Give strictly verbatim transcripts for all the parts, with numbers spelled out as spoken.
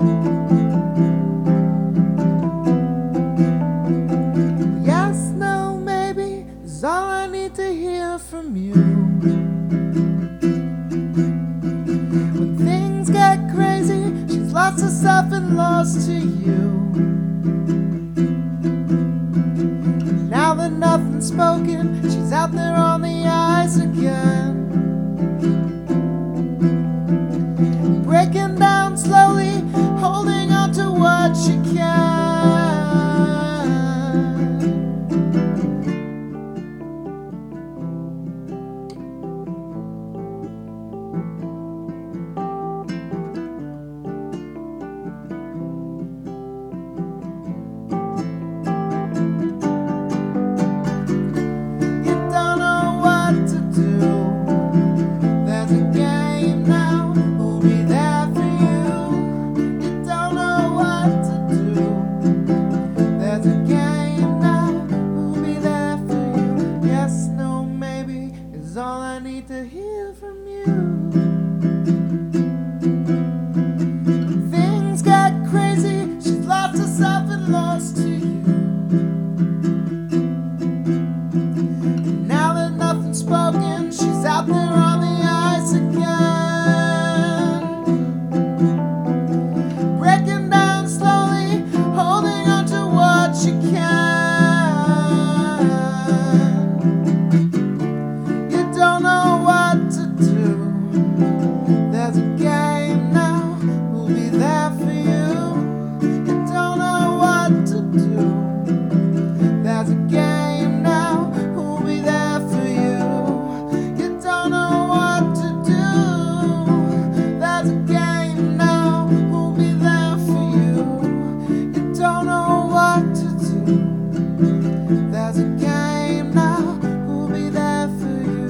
Yes, no, maybe is all I need to hear from you. When things get crazy, she's lost herself and lost to you. And now that nothing's spoken, she's out there on the ice again, breaking down slowly, holding on to what she can. All I need to hear from you. Things get crazy, she's lost herself and lost to you. And now that nothing's spoken, she's out there on the ice again, breaking down slowly, holding on to what she can. Don't know what to do. There's a game now, we'll be there for you. You don't know what to do. There's a game now, we'll be there for you. You don't know what to do. There's a game now, we'll be there for you. You don't know what to do. There's a game now, we'll be there for you.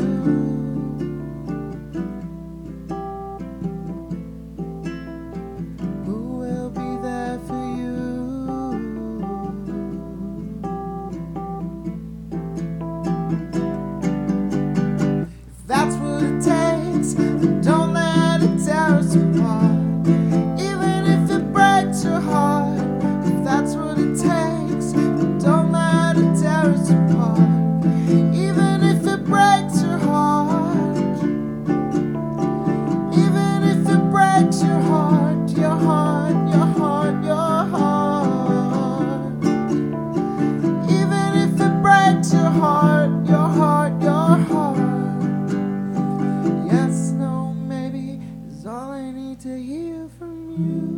That's what it takes, don't let it tear us apart. Even if it breaks your heart, if that's what it takes, don't let it tear us apart. Even if it breaks your heart, even if it breaks your heart, your heart, your heart, your heart. Even if it breaks your heart, your heart, your heart. Yes, no, maybe is all I need to hear from you.